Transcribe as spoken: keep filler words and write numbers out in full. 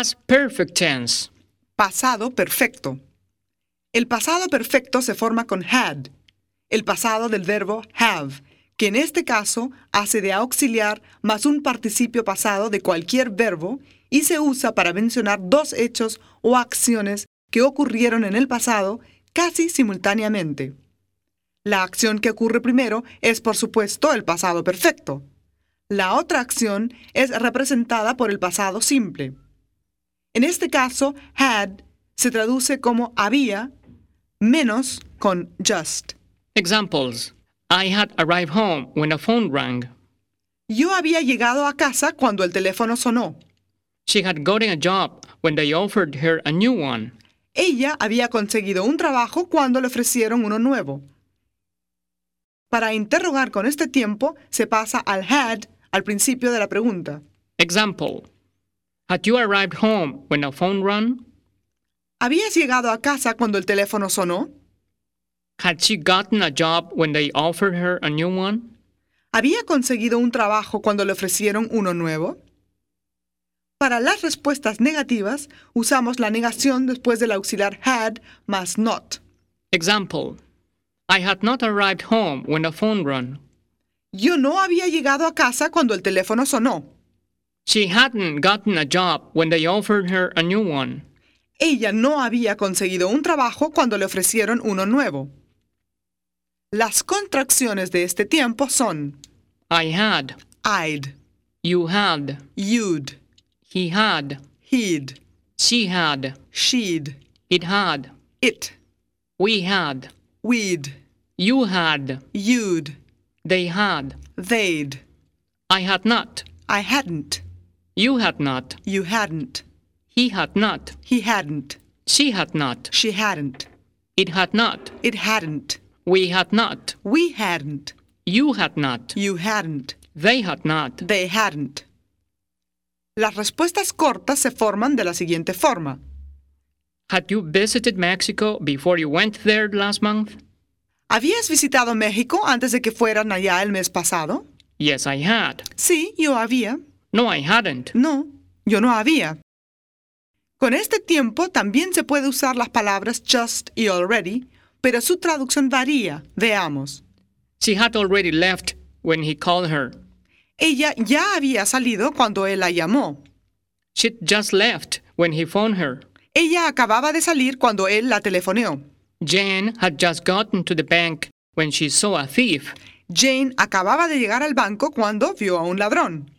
Past perfect tense. Pasado perfecto. El pasado perfecto se forma con had, el pasado del verbo have, que en este caso hace de auxiliar más un participio pasado de cualquier verbo y se usa para mencionar dos hechos o acciones que ocurrieron en el pasado casi simultáneamente. La acción que ocurre primero es, por supuesto, el pasado perfecto. La otra acción es representada por el pasado simple. En este caso, had se traduce como había, menos con just. Examples. I had arrived home when a phone rang. Yo había llegado a casa cuando el teléfono sonó. She had gotten a job when they offered her a new one. Ella había conseguido un trabajo cuando le ofrecieron uno nuevo. Para interrogar con este tiempo, se pasa al had al principio de la pregunta. Example. Had you arrived home when a phone rang? ¿Habías llegado a casa cuando el teléfono sonó? Had she gotten a job when they offered her a new one? ¿Había conseguido un trabajo cuando le ofrecieron uno nuevo? Para las respuestas negativas, usamos la negación después del auxiliar had más not. Example. I had not arrived home when the phone rang. Yo no había llegado a casa cuando el teléfono sonó. She hadn't gotten a job when they offered her a new one. Ella no había conseguido un trabajo cuando le ofrecieron uno nuevo. Las contracciones de este tiempo son I had. I'd, You had. you'd, He had. he'd, She had. she'd, It had. it, We had. we'd, You had. you'd, They had. they'd, I had not. I hadn't, You had not. you hadn't, He had not. he hadn't, She had not. she hadn't, It had not. it hadn't, We had not. we hadn't, You had not. you hadn't, They had not. they hadn't. Las respuestas cortas se forman de la siguiente forma. Had you visited Mexico before you went there last month? ¿Habías visitado México antes de que fueran allá el mes pasado? Yes, I had. Sí, yo había. No, I hadn't. No, yo no había. Con este tiempo también se puede usar las palabras just y already, pero su traducción varía. Veamos. She had already left when he called her. Ella ya había salido cuando él la llamó. She'd just left when he phoned her. Ella acababa de salir cuando él la telefoneó. Jane had just gotten to the bank when she saw a thief. Jane acababa de llegar al banco cuando vio a un ladrón.